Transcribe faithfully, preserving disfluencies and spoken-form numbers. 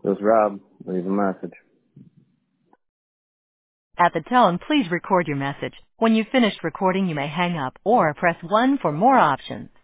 This is Rob. Leave a message. At the tone, please record your message. When you've finished recording, you may hang up or press one for more options.